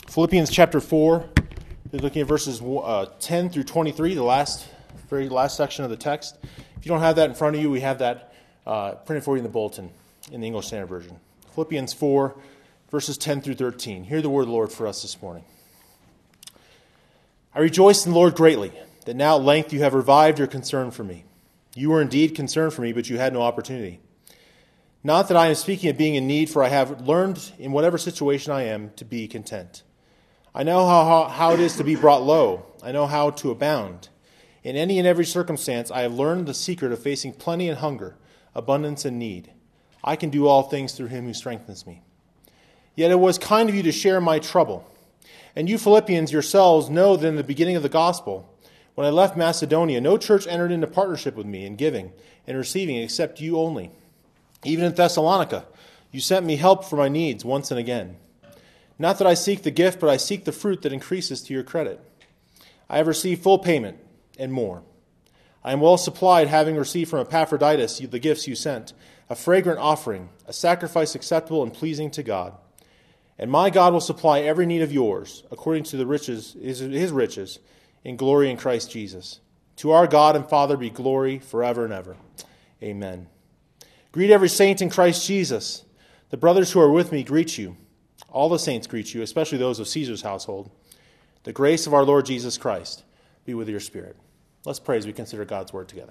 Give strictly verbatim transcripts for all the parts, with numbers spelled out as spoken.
Philippians chapter four, we're looking at verses uh, ten through twenty-three, the last, very last section of the text. If you don't have that in front of you, we have that uh, printed for you in the bulletin in the English Standard Version. Philippians four, verses ten through thirteen. Hear the word of the Lord for us this morning. I rejoice in the Lord greatly, that now at length you have revived your concern for me. You were indeed concerned for me, but you had no opportunity. Not that I am speaking of being in need, for I have learned in whatever situation I am to be content. I know how, how, how it is to be brought low. I know how to abound. In any and every circumstance, I have learned the secret of facing plenty and hunger, abundance and need. I can do all things through him who strengthens me. Yet it was kind of you to share my trouble. And you Philippians yourselves know that in the beginning of the gospel, when I left Macedonia, no church entered into partnership with me in giving and receiving except you only. Even in Thessalonica, you sent me help for my needs once and again. Not that I seek the gift, but I seek the fruit that increases to your credit. I have received full payment and more. I am well supplied, having received from Epaphroditus the gifts you sent, a fragrant offering, a sacrifice acceptable and pleasing to God. And my God will supply every need of yours, according to the riches, his riches, in glory in Christ Jesus. To our God and Father be glory forever and ever. Amen. Greet every saint in Christ Jesus. The brothers who are with me greet you. All the saints greet you, especially those of Caesar's household. The grace of our Lord Jesus Christ be with your spirit. Let's pray as we consider God's word together.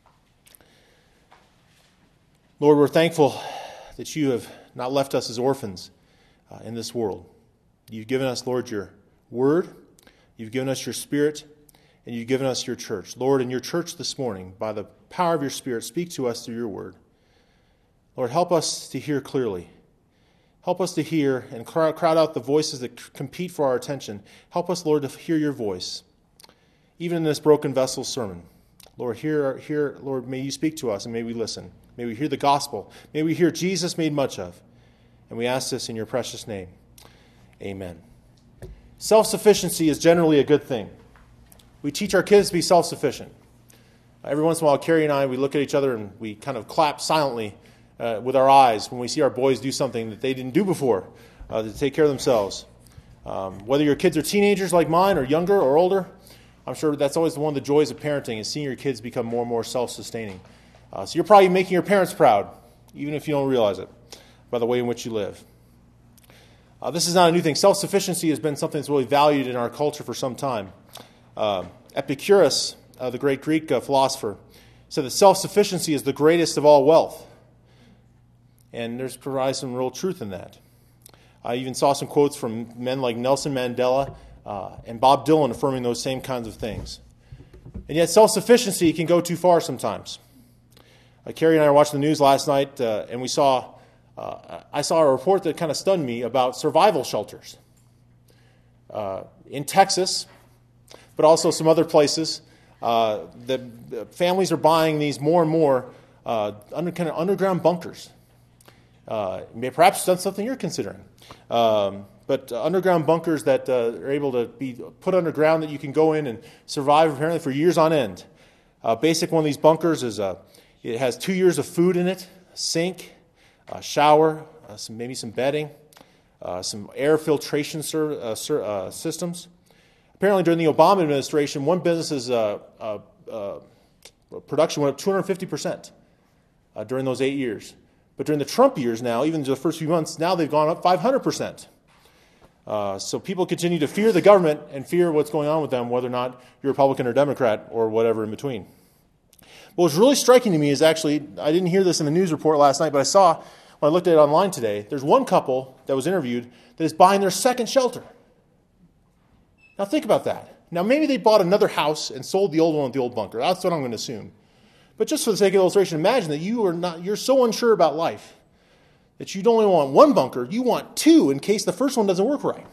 Lord, we're thankful that you have not left us as orphans uh, in this world. You've given us, Lord, your word. You've given us your spirit, and you've given us your church. Lord, in your church this morning, by the power of your spirit, speak to us through your word. Lord, help us to hear clearly. Help us to hear and crowd out the voices that compete for our attention. Help us, Lord, to hear your voice, even in this broken vessel sermon. Lord, hear, hear, Lord, may you speak to us and may we listen. May we hear the gospel. May we hear Jesus made much of. And we ask this in your precious name. Amen. Self-sufficiency is generally a good thing. We teach our kids to be self-sufficient. Every once in a while, Carrie and I, we look at each other and we kind of clap silently Uh, with our eyes when we see our boys do something that they didn't do before uh, to take care of themselves. Um, whether your kids are teenagers like mine or younger or older, I'm sure that's always one of the joys of parenting is seeing your kids become more and more self-sustaining. Uh, so you're probably making your parents proud, even if you don't realize it, by the way in which you live. Uh, this is not a new thing. Self-sufficiency has been something that's really valued in our culture for some time. Uh, Epicurus, uh, the great Greek uh, philosopher, said that self-sufficiency is the greatest of all wealth. And there's provides some real truth in that. I even saw some quotes from men like Nelson Mandela uh, and Bob Dylan affirming those same kinds of things. And yet self-sufficiency can go too far sometimes. Uh, Carrie and I were watching the news last night, uh, and we saw uh, I saw a report that kind of stunned me about survival shelters uh, in Texas, but also some other places. Uh, the, the families are buying these more and more uh, under, kind of underground bunkers. Uh, perhaps that's something you're considering. Um, but uh, underground bunkers that uh, are able to be put underground that you can go in and survive apparently for years on end. Uh, basic one of these bunkers is uh, it has two years of food in it, a sink, a shower, uh, some, maybe some bedding, uh, some air filtration ser- uh, ser- uh, systems. Apparently during the Obama administration, one business's uh, uh, uh, production went up two hundred fifty percent uh, during those eight years. But during the Trump years now, even the first few months, now they've gone up five hundred percent. Uh, so people continue to fear the government and fear what's going on with them, whether or not you're Republican or Democrat or whatever in between. What was really striking to me is actually, I didn't hear this in the news report last night, but I saw when I looked at it online today, there's one couple that was interviewed that is buying their second shelter. Now think about that. Now maybe they bought another house and sold the old one with the old bunker. That's what I'm going to assume. But just for the sake of illustration, imagine that you are not, you're so unsure about life that you don't only want one bunker, you want two in case the first one doesn't work right.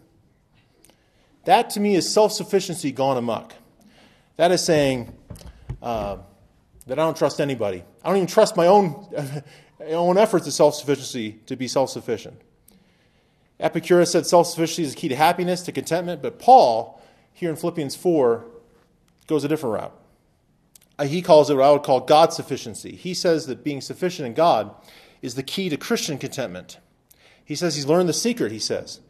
That to me is self-sufficiency gone amok. That is saying uh, that I don't trust anybody. I don't even trust my own, my own efforts at self-sufficiency to be self-sufficient. Epicurus said self-sufficiency is the key to happiness, to contentment, but Paul, here in Philippians four, goes a different route. He calls it what I would call God sufficiency. He says that being sufficient in God is the key to Christian contentment. He says he's learned the secret, he says,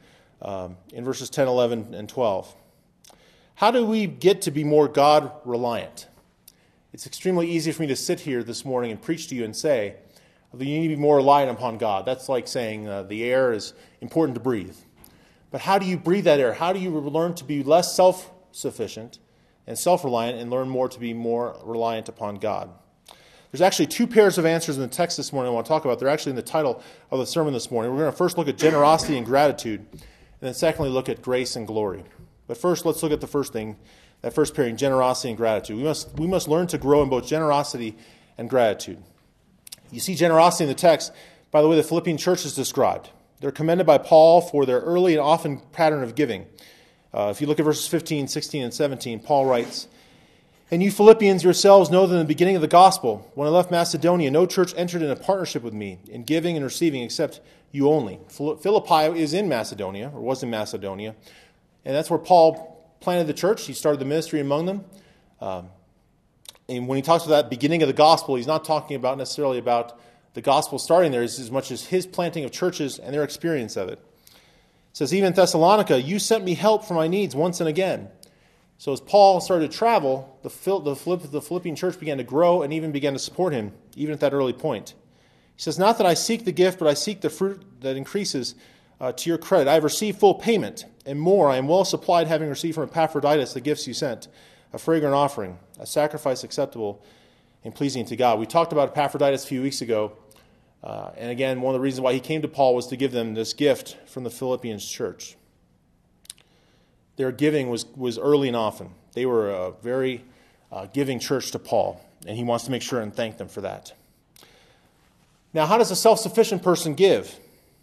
um, in verses ten, eleven, and twelve. How do we get to be more God-reliant? It's extremely easy for me to sit here this morning and preach to you and say that you need to be more reliant upon God. That's like saying uh, the air is important to breathe. But how do you breathe that air? How do you learn to be less self-sufficient and self-reliant and learn more to be more reliant upon God? There's actually two pairs of answers in the text this morning I want to talk about. They're actually in the title of the sermon this morning. We're going to first look at generosity and gratitude, and then secondly look at grace and glory. But first, let's look at the first thing, that first pairing, generosity and gratitude. We must, we must learn to grow in both generosity and gratitude. You see generosity in the text by the way the Philippian church is described. They're commended by Paul for their early and often pattern of giving. Uh, if you look at verses fifteen, sixteen, and seventeen, Paul writes, "And you Philippians yourselves know that in the beginning of the gospel, when I left Macedonia, no church entered in a partnership with me in giving and receiving except you only." Philippi is in Macedonia, or was in Macedonia, and that's where Paul planted the church. He started the ministry among them. Um, and when he talks about that beginning of the gospel, he's not talking about necessarily about the gospel starting there as much as his planting of churches and their experience of it. It says, "Even in Thessalonica, you sent me help for my needs once and again." So as Paul started to travel, the, the, the Philippian church began to grow and even began to support him, even at that early point. He says, "Not that I seek the gift, but I seek the fruit that increases uh, to your credit. I have received full payment, and more. I am well supplied, having received from Epaphroditus the gifts you sent, a fragrant offering, a sacrifice acceptable and pleasing to God." We talked about Epaphroditus a few weeks ago. Uh, and again, one of the reasons why he came to Paul was to give them this gift from the Philippians church. Their giving was, was early and often. They were a very uh, giving church to Paul, and he wants to make sure and thank them for that. Now, how does a self-sufficient person give?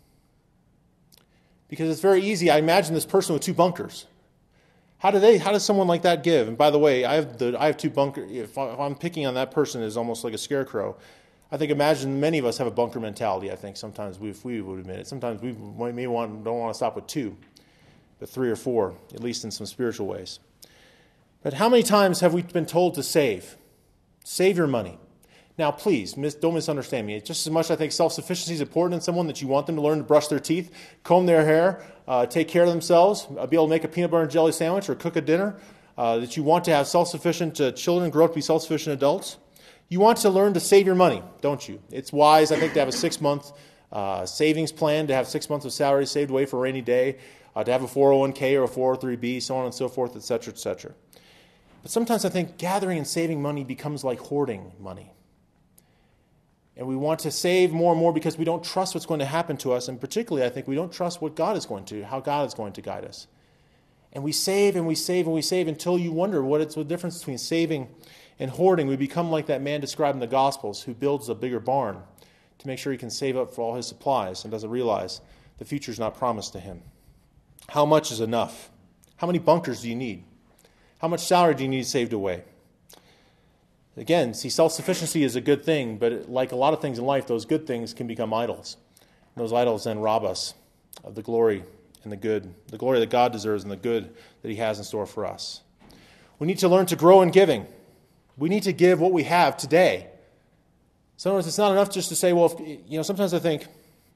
Because it's very easy. I imagine this person with two bunkers. How do they? How does someone like that give? And by the way, I have the I have two bunkers. If, I, if I'm picking on that person as almost like a scarecrow, I think imagine many of us have a bunker mentality. I think sometimes we, if we would admit it, sometimes we may want don't want to stop with two, but three or four, at least in some spiritual ways. But how many times have we been told to save? Save your money. Now, please, mis- don't misunderstand me. Just as much I think self-sufficiency is important in someone that you want them to learn to brush their teeth, comb their hair, uh, take care of themselves, uh, be able to make a peanut butter and jelly sandwich or cook a dinner, uh, that you want to have self-sufficient uh, children grow up to be self-sufficient adults. You want to learn to save your money, don't you? It's wise, I think, to have a six-month uh, savings plan, to have six months of salary saved away for a rainy day, uh, to have a four oh one k or a four oh three b, so on and so forth, et cetera, et cetera. But sometimes I think gathering and saving money becomes like hoarding money. And we want to save more and more because we don't trust what's going to happen to us, and particularly I think we don't trust what God is going to, how God is going to guide us. And we save and we save and we save until you wonder what it's the difference between saving and hoarding. We become like that man described in the Gospels who builds a bigger barn to make sure he can save up for all his supplies and doesn't realize the future is not promised to him. How much is enough? How many bunkers do you need? How much salary do you need saved away? Again, see, self-sufficiency is a good thing, but like a lot of things in life, those good things can become idols. And those idols then rob us of the glory and the good, the glory that God deserves and the good that he has in store for us. We need to learn to grow in giving. We need to give what we have today. Sometimes it's not enough just to say, well, if, you know, sometimes I think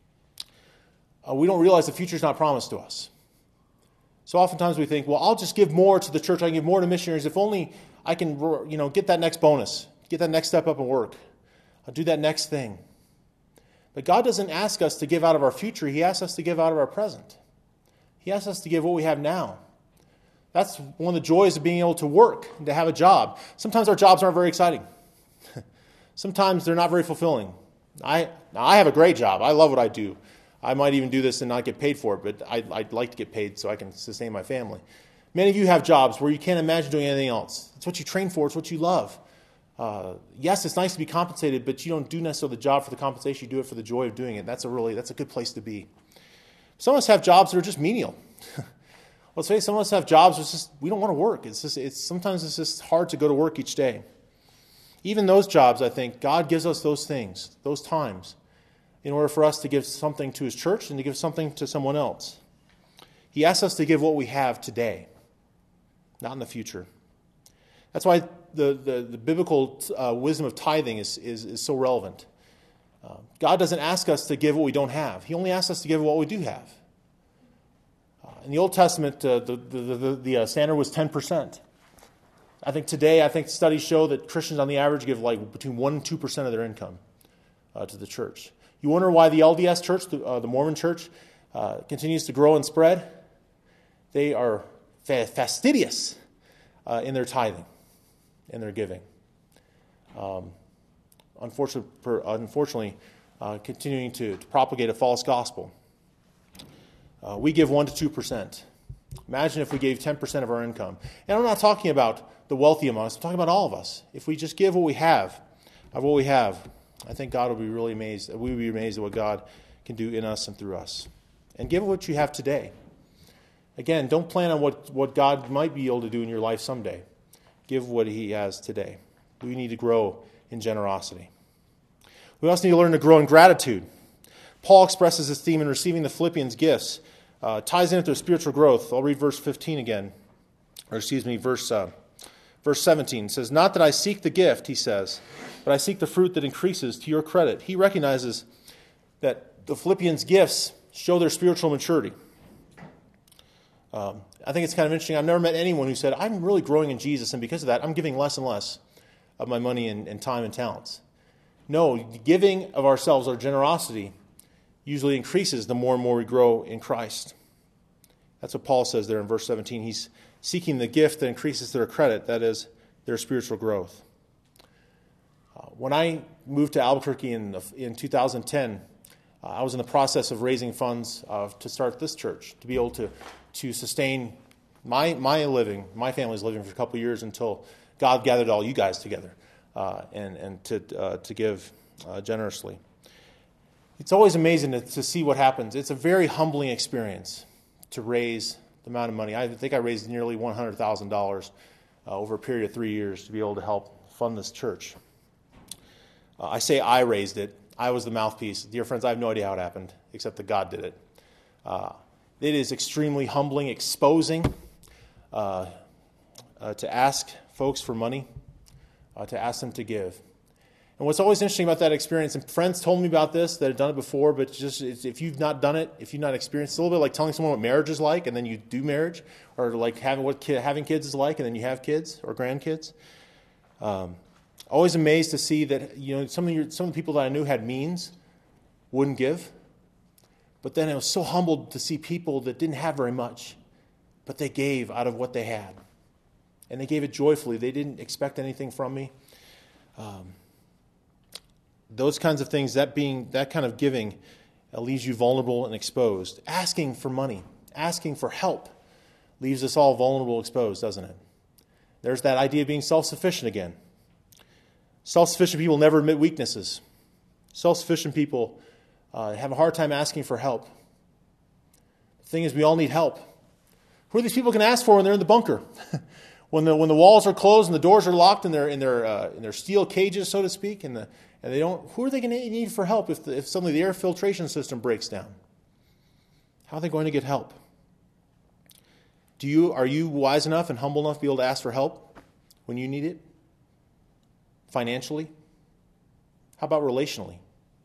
uh, we don't realize the future is not promised to us. So oftentimes we think, well, I'll just give more to the church. I can give more to missionaries. If only I can, you know, get that next bonus, get that next step up in work. I'll do that next thing. But God doesn't ask us to give out of our future. He asks us to give out of our present. He asks us to give what we have now. That's one of the joys of being able to work and to have a job. Sometimes our jobs aren't very exciting. Sometimes they're not very fulfilling. I now I have a great job. I love what I do. I might even do this and not get paid for it, but I'd, I'd like to get paid so I can sustain my family. Many of you have jobs where you can't imagine doing anything else. It's what you train for. It's what you love. Uh, yes, it's nice to be compensated, but you don't do necessarily the job for the compensation. You do it for the joy of doing it. That's a really that's a good place to be. Some of us have jobs that are just menial. Let's face it, some of us have jobs where it's just, we don't want to work. It's just it's sometimes it's just hard to go to work each day. Even those jobs, I think, God gives us those things, those times, in order for us to give something to his church and to give something to someone else. He asks us to give what we have today, not in the future. That's why the, the, the biblical uh, wisdom of tithing is, is, is so relevant. Uh, God doesn't ask us to give what we don't have. He only asks us to give what we do have. Uh, in the Old Testament, uh, the, the, the, the uh, standard was ten percent. I think today, I think studies show that Christians on the average give like between one and two percent of their income uh, to the church. You wonder why the L D S church, the, uh, the Mormon church, uh, continues to grow and spread? They are fa- fastidious uh, in their tithing, in their giving. Um, unfortunately, per, unfortunately uh, continuing to, to propagate a false gospel. Uh, we give one to two percent. Imagine if we gave ten percent of our income. And I'm not talking about the wealthy among us. I'm talking about all of us. If we just give what we have, of what we have, I think God will be really amazed. We will be amazed at what God can do in us and through us. And give what you have today. Again, don't plan on what, what God might be able to do in your life someday. Give what he has today. We need to grow in generosity. We also need to learn to grow in gratitude. Paul expresses this theme in receiving the Philippians' gifts. Uh, ties into their spiritual growth. I'll read verse fifteen again. Or excuse me, verse, uh, verse seventeen. It says, "Not that I seek the gift," he says, "but I seek the fruit that increases to your credit." He recognizes that the Philippians' gifts show their spiritual maturity. Um, I think it's kind of interesting. I've never met anyone who said, "I'm really growing in Jesus, and because of that, I'm giving less and less of my money and, and time and talents." No, giving of ourselves, our generosity, usually increases the more and more we grow in Christ. That's what Paul says there in verse seventeen. He's seeking the gift that increases their credit, that is, their spiritual growth. Uh, when I moved to Albuquerque in, in two thousand ten, uh, I was in the process of raising funds uh, to start this church, to be able to, to sustain my, my living, my family's living for a couple of years until God gathered all you guys together uh, and, and to, uh, to give uh, generously. It's always amazing to, to see what happens. It's a very humbling experience to raise the amount of money. I think I raised nearly one hundred thousand dollars uh, over a period of three years to be able to help fund this church. Uh, I say I raised it. I was the mouthpiece. Dear friends, I have no idea how it happened, except that God did it. Uh, it is extremely humbling, exposing uh, uh, to ask folks for money, uh, to ask them to give. And what's always interesting about that experience, and friends told me about this that had done it before, but just it's, if you've not done it, if you've not experienced it, it's a little bit like telling someone what marriage is like, and then you do marriage, or like having what kid, having kids is like, and then you have kids or grandkids. Um, always amazed to see that you know some of your, some of the people that I knew had means, wouldn't give, but then I was so humbled to see people that didn't have very much, but they gave out of what they had, and they gave it joyfully. They didn't expect anything from me. Um, Those kinds of things, that being that kind of giving, uh, leaves you vulnerable and exposed. Asking for money, asking for help, leaves us all vulnerable, exposed, doesn't it? There's that idea of being self-sufficient again. Self-sufficient people never admit weaknesses. Self-sufficient people uh, have a hard time asking for help. The thing is, we all need help. Who are these people can ask for when they're in the bunker? when the when the walls are closed and the doors are locked in their in their uh, in their steel cages, so to speak, and the And they don't. Who are they going to need for help if, the, if suddenly the air filtration system breaks down? How are they going to get help? Do you are you wise enough and humble enough to be able to ask for help when you need it? Financially? How about relationally?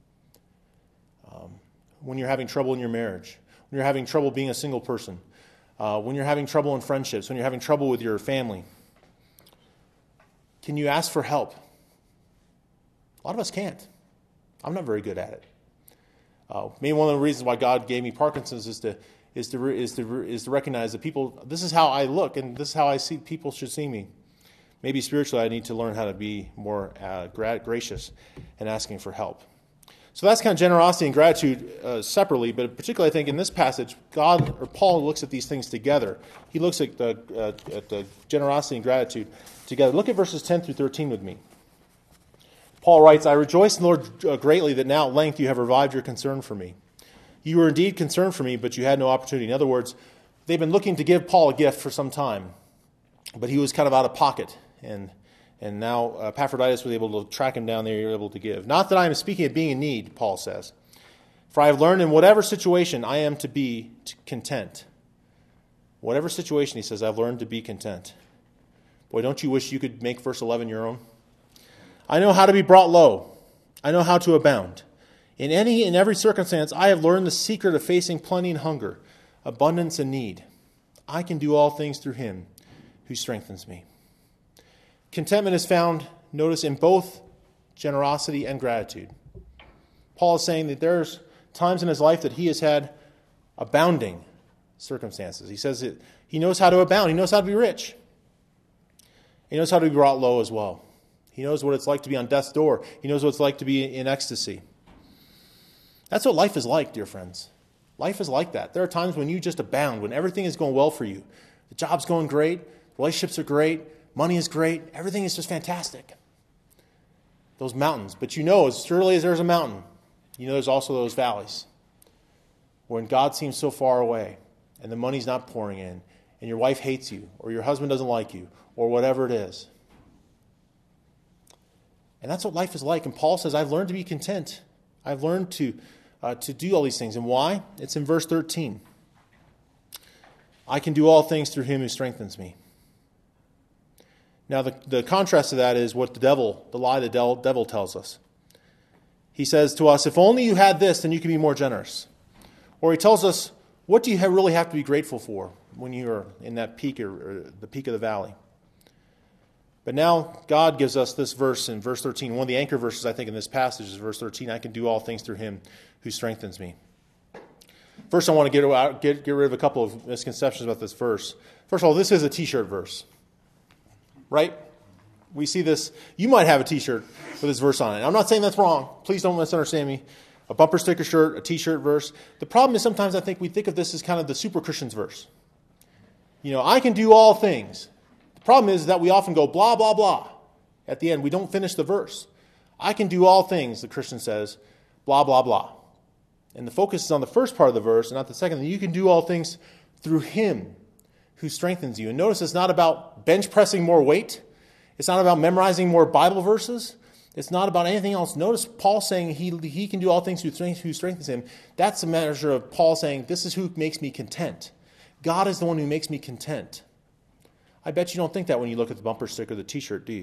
Um, when you're having trouble in your marriage, when you're having trouble being a single person, uh, when you're having trouble in friendships, when you're having trouble with your family, can you ask for help? A lot of us can't. I'm not very good at it. Uh, maybe one of the reasons why God gave me Parkinson's is to is to is to is to recognize that people. This is how I look, and this is how I see people should see me. Maybe spiritually, I need to learn how to be more uh, gra- gracious and asking for help. So that's kind of generosity and gratitude uh, separately, but particularly I think in this passage, God or Paul looks at these things together. He looks at the uh, at the generosity and gratitude together. Look at verses ten through thirteen with me. Paul writes, "I rejoice in the Lord greatly that now at length you have revived your concern for me. You were indeed concerned for me, but you had no opportunity." In other words, they've been looking to give Paul a gift for some time, but he was kind of out of pocket. And and now uh, Epaphroditus was able to track him down there, you're able to give. "Not that I am speaking of being in need," Paul says, "for I have learned in whatever situation I am to be content." Whatever situation, he says, I've learned to be content. Boy, don't you wish you could make verse eleven your own? "I know how to be brought low. I know how to abound. In any and every circumstance, I have learned the secret of facing plenty and hunger, abundance and need. I can do all things through him who strengthens me. Contentment is found, notice, in both generosity and gratitude. Paul is saying that there's times in his life that he has had abounding circumstances. He says that he knows how to abound. He knows how to be rich. He knows how to be brought low as well. He knows what it's like to be on death's door. He knows what it's like to be in ecstasy. That's what life is like, dear friends. Life is like that. There are times when you just abound, when everything is going well for you. The job's going great, relationships are great, money is great, everything is just fantastic. Those mountains. But you know, as surely as there's a mountain, you know there's also those valleys. When God seems so far away, and the money's not pouring in, and your wife hates you, or your husband doesn't like you, or whatever it is. And that's what life is like. And Paul says, I've learned to be content. I've learned to, uh, to do all these things. And why? It's in verse thirteen. I can do all things through him who strengthens me. Now, the, the contrast to that is what the devil, the lie the devil, devil tells us. He says to us, if only you had this, then you could be more generous. Or he tells us, what do you have, really have to be grateful for when you're in that peak or, or the peak of the valley? But now God gives us this verse in verse thirteen. One of the anchor verses, I think, in this passage is verse thirteen. I can do all things through him who strengthens me. First, I want to get, out, get, get rid of a couple of misconceptions about this verse. First of all, this is a t-shirt verse. Right? We see this. You might have a t-shirt with this verse on it. I'm not saying that's wrong. Please don't misunderstand me. A bumper sticker shirt, a t-shirt verse. The problem is sometimes I think we think of this as kind of the super Christian's verse. You know, I can do all things. The problem is that we often go blah, blah, blah. At the end, we don't finish the verse. I can do all things, the Christian says, blah, blah, blah. And the focus is on the first part of the verse and not the second. You can do all things through him who strengthens you. And notice it's not about bench pressing more weight. It's not about memorizing more Bible verses. It's not about anything else. Notice Paul saying he, he can do all things who strengthens him. That's a measure of Paul saying, this is who makes me content. God is the one who makes me content. I bet you don't think that when you look at the bumper sticker or the t-shirt, do you?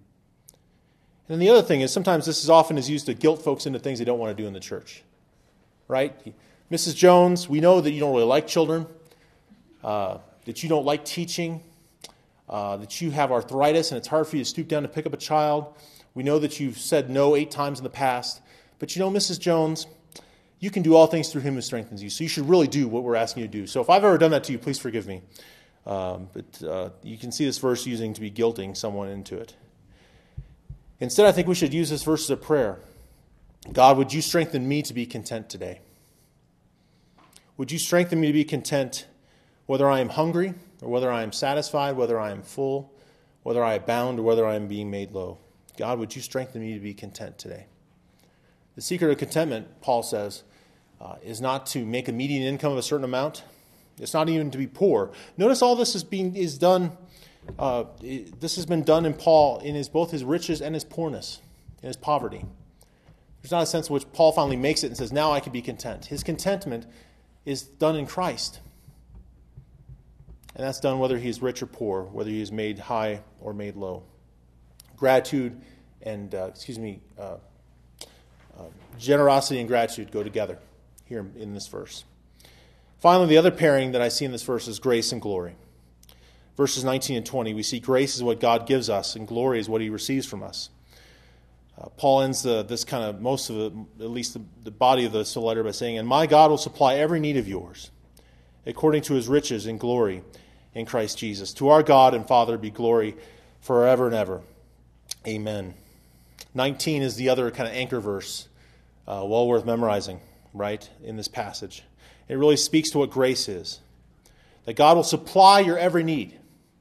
And then the other thing is sometimes this is often is used to guilt folks into things they don't want to do in the church. Right? Missus Jones, we know that you don't really like children, uh, that you don't like teaching, uh, that you have arthritis and it's hard for you to stoop down to pick up a child. We know that you've said no eight times in the past. But you know, Missus Jones, you can do all things through him who strengthens you. So you should really do what we're asking you to do. So if I've ever done that to you, please forgive me. Um, but uh, you can see this verse using to be guilting someone into it. Instead, I think we should use this verse as a prayer. God, would you strengthen me to be content today? Would you strengthen me to be content whether I am hungry or whether I am satisfied, whether I am full, whether I abound or whether I am being made low? God, would you strengthen me to be content today? The secret of contentment, Paul says, uh, is not to make a median income of a certain amount. It's not even to be poor. Notice all this is being is done. Uh, this has been done in Paul in his both his riches and his poorness, in his poverty. There's not a sense in which Paul finally makes it and says, now I can be content. His contentment is done in Christ. And that's done whether he is rich or poor, whether he is made high or made low. Gratitude and, uh, excuse me, uh, uh, generosity and gratitude go together here in this verse. Finally, the other pairing that I see in this verse is grace and glory. Verses nineteen and twenty, we see grace is what God gives us and glory is what he receives from us. Uh, Paul ends the, this kind of, most of it, at least the, the body of this letter by saying, and my God will supply every need of yours according to his riches and glory in Christ Jesus. To our God and Father be glory forever and ever. Amen. nineteen is the other kind of anchor verse, uh, well worth memorizing, right, in this passage. It really speaks to what grace is. That God will supply your every need.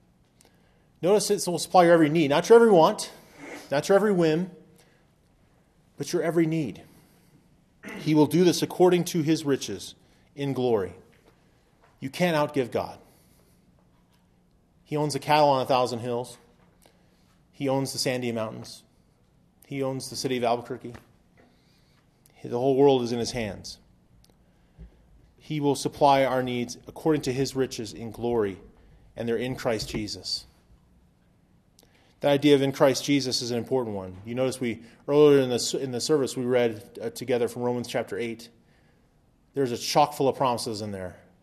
Notice it will supply your every need. Not your every want, not your every whim, but your every need. He will do this according to his riches in glory. You can't outgive God. He owns the cattle on a thousand hills. He owns the Sandy Mountains. He owns the city of Albuquerque. The whole world is in his hands. He will supply our needs according to his riches in glory, and they're in Christ Jesus. The idea of in Christ Jesus is an important one. You notice we earlier in the in the service we read uh, together from Romans chapter eight. There's a chock full of promises in there.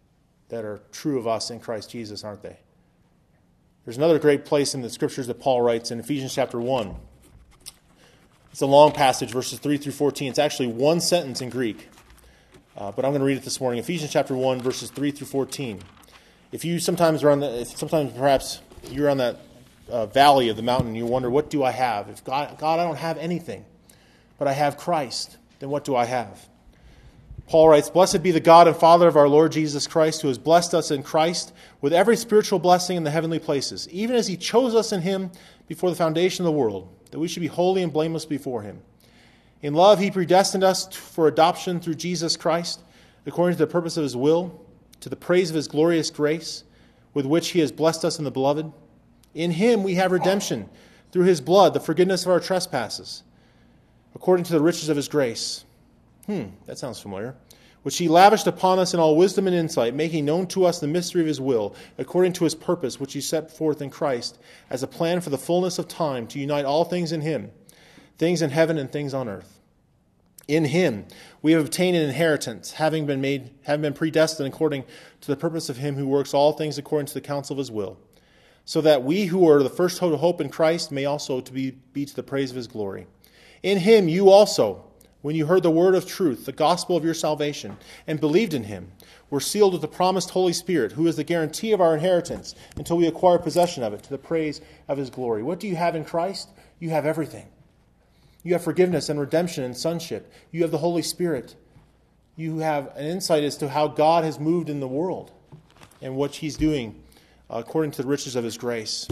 that are true of us in Christ Jesus, aren't they? There's another great place in the Scriptures that Paul writes in Ephesians chapter one. It's a long passage, verses three through fourteen. It's actually one sentence in Greek, uh, but I'm going to read it this morning. Ephesians chapter one, verses three through fourteen. If you sometimes are on the, if sometimes perhaps you're on that uh, valley of the mountain, and you wonder, what do I have? If God, God, I don't have anything, but I have Christ, then what do I have? Paul writes, "Blessed be the God and Father of our Lord Jesus Christ, who has blessed us in Christ with every spiritual blessing in the heavenly places, even as he chose us in him before the foundation of the world, that we should be holy and blameless before him. In love he predestined us for adoption through Jesus Christ, according to the purpose of his will, to the praise of his glorious grace, with which he has blessed us in the beloved. In him we have redemption, through his blood, the forgiveness of our trespasses, according to the riches of his grace." Hmm, that sounds familiar. "Which he lavished upon us in all wisdom and insight, making known to us the mystery of his will, according to his purpose, which he set forth in Christ, as a plan for the fullness of time, to unite all things in him, things in heaven and things on earth. In him we have obtained an inheritance, having been made, having been predestined according to the purpose of him who works all things according to the counsel of his will, so that we who are the first to hope in Christ may also to be, be to the praise of his glory. In him you also, when you heard the word of truth, the gospel of your salvation, and believed in him, were sealed with the promised Holy Spirit, who is the guarantee of our inheritance until we acquire possession of it, to the praise of his glory." What do you have in Christ? You have everything. You have forgiveness and redemption and sonship. You have the Holy Spirit. You have an insight as to how God has moved in the world and what he's doing according to the riches of his grace.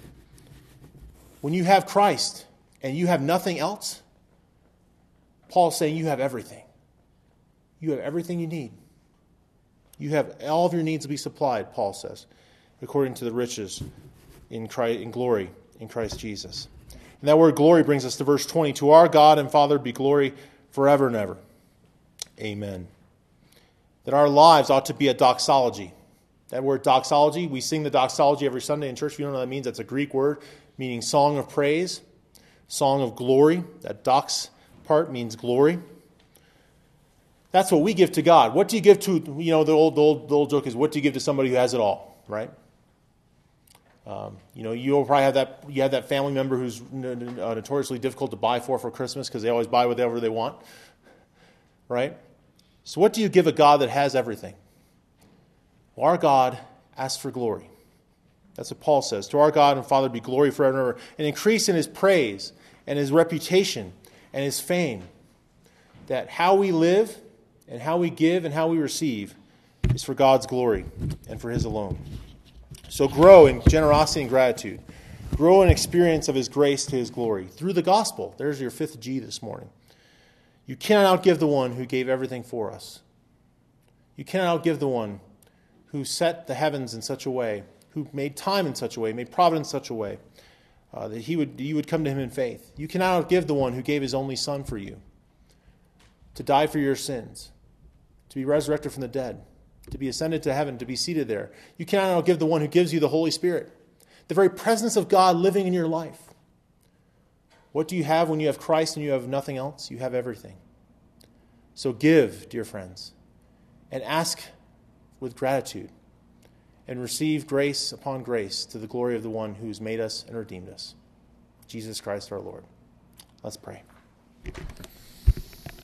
When you have Christ and you have nothing else, Paul's saying you have everything. You have everything you need. You have all of your needs will be supplied, Paul says, according to the riches in Christ, in glory in Christ Jesus. And that word glory brings us to verse twenty. "To our God and Father be glory forever and ever. Amen." That our lives ought to be a doxology. That word doxology, we sing the doxology every Sunday in church. If you don't know what that means, that's a Greek word meaning song of praise, song of glory. That dox part means glory. That's what we give to God. What do you give to, you know, the old, the old, the old joke is, what do you give to somebody who has it all, right? Um, you know, you'll probably have that, you have that family member who's notoriously difficult to buy for for Christmas because they always buy whatever they want, right? So what do you give a God that has everything? Well, our God asks for glory. That's what Paul says. "To our God and Father be glory forever and ever, an increase in his praise and his reputation and his fame." That how we live and how we give and how we receive is for God's glory and for his alone. So grow in generosity and gratitude. Grow in experience of his grace to his glory through the gospel. There's your fifth G this morning. You cannot outgive the one who gave everything for us. You cannot outgive the one who set the heavens in such a way, who made time in such a way, made providence in such a way, uh, that he would you would come to him in faith. You cannot outgive the one who gave his only Son for you, to die for your sins, to be resurrected from the dead, to be ascended to heaven, to be seated there. You cannot outgive the one who gives you the Holy Spirit, the very presence of God living in your life. What do you have when you have Christ and you have nothing else? You have everything. So give, dear friends, and ask with gratitude, and receive grace upon grace to the glory of the one who's made us and redeemed us, Jesus Christ our Lord. Let's pray.